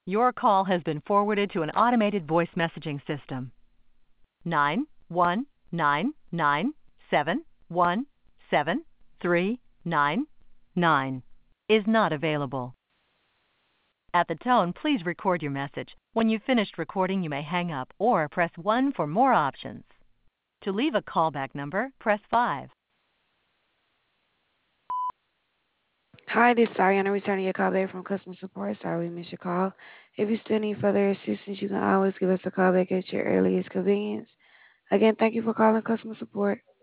Your call has been forwarded to an automated voice messaging system. 91997173999 is not available. At the tone, please record your message. When you've finished recording, you may hang up or press 1 for more options. To leave a callback number, press 5. Hi, this is Ariana returning your call back from customer support. Sorry we missed your call. If you still need further assistance, you can always give us a call back at your earliest convenience. Again, thank you for calling customer support.